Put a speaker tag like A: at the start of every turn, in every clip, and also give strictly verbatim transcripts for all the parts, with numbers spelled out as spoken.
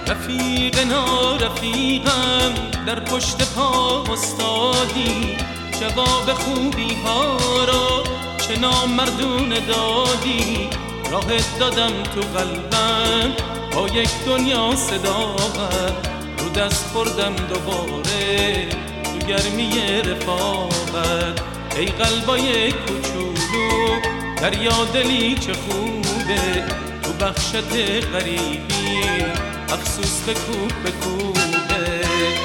A: رفیقنا رفیقم در پشت پا استادی، جواب خوبی ها را چه نامردونه دادی. راهت دادم تو قلبم با یک دنیا صداقت، رو دست خوردم دوباره تو گرمی رفاقت. ای قلبای کوچولو دریا دلی چه خوبه، تو بخشت غریبی افسوس به کوب به کوبه.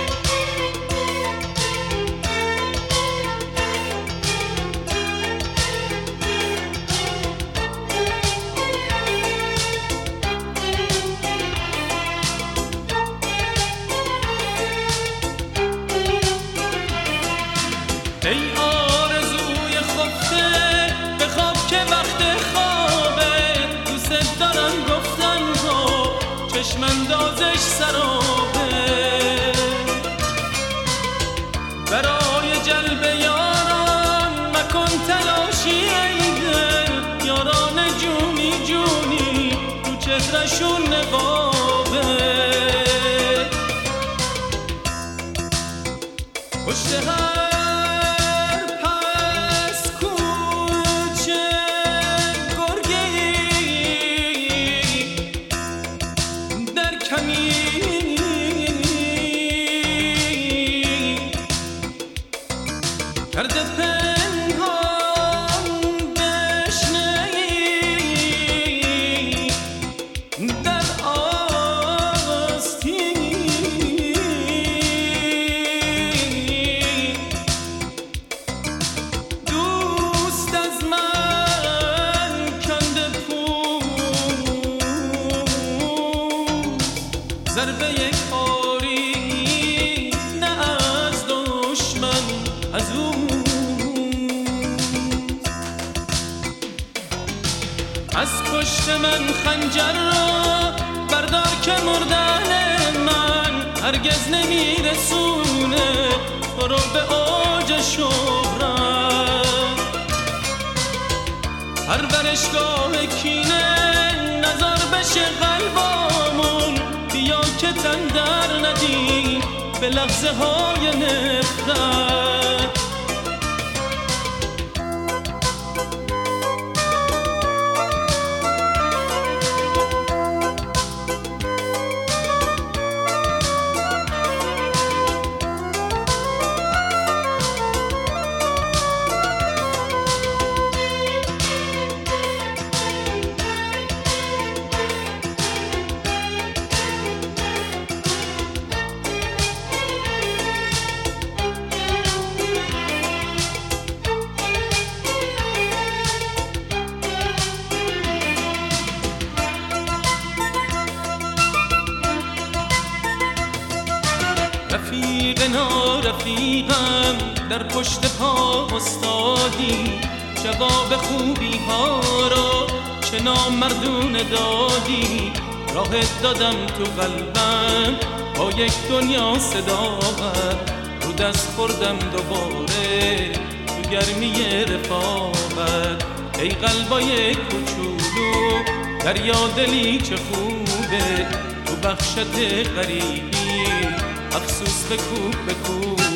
A: ای آرزوی خفته به خواب که وقت خوابه، دوست دارم گفتن رو چشم اندازش سرابه. برای جلب یاران مکن تلاشی ای دل، یاران جونی جونی تو چهرشون نقابه. پشت هر کرده پنهان دشنه‌ای در آستین، دوست از من کنده پوست، ضربه کاری نه از دشمن از او. از پشت من خنجر را بردار که مردن من هرگز نمیرسونه تو رو به اوج شهرت. پرورشگاه کینه نزار بشه قلبامون، بیا که تن در ندی به لحظه های نفرت. رفیقنا رفیقم در پشت پا استادی، جواب خوبی ها را چه نامردونه دادی. راهت دادم تو قلبم با یک دنیا صداقت، رو دست خوردم دوباره تو گرمی رفاقت. ای قلبای کوچولو دریا دلی چه خوبه، تو بخشت غریبی افسوس به کوب به کوب.